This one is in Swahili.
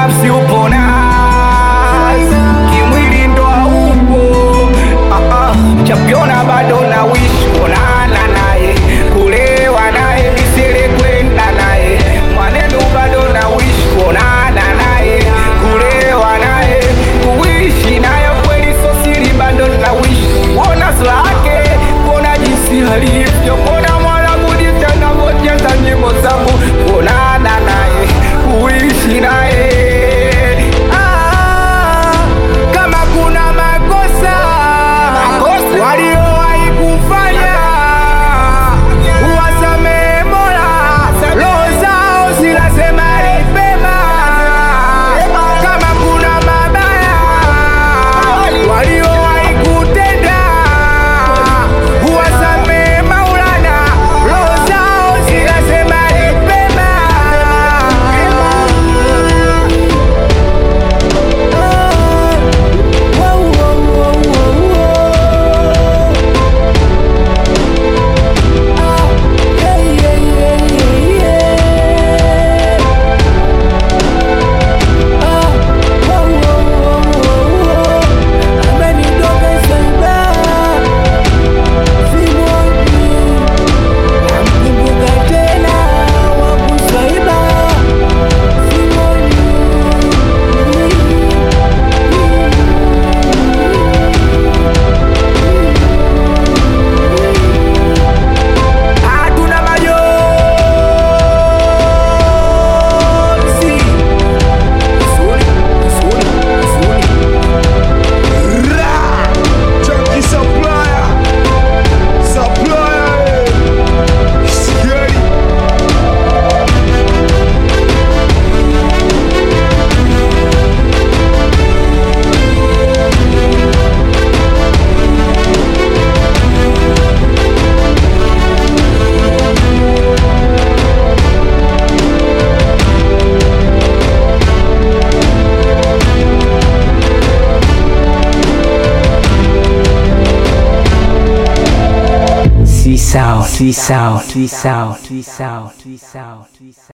kinafsi upona, kimwili ndo haupo. Championa bado na wish kuonana naye, kulewa naye, misele kwenda naye. Mwanenu bado na wish kuonana naye, kulewa naye, kuishi naye. Kweli so siri bado na wish kuona sura yake, kuona jinsi alivyo, kuona mwanangu jinsi anavyocheza nyimbo zangu, kuonana naye, kuishi naye. Kama kuna makosa waliowahi kufanya, uwasamehe Mola, roho zao zinasema ni pema. Kama kuna mabaya waliowahi kutenda, uwasamehe Maulana, roho zao zinasema ni pema. Twist out.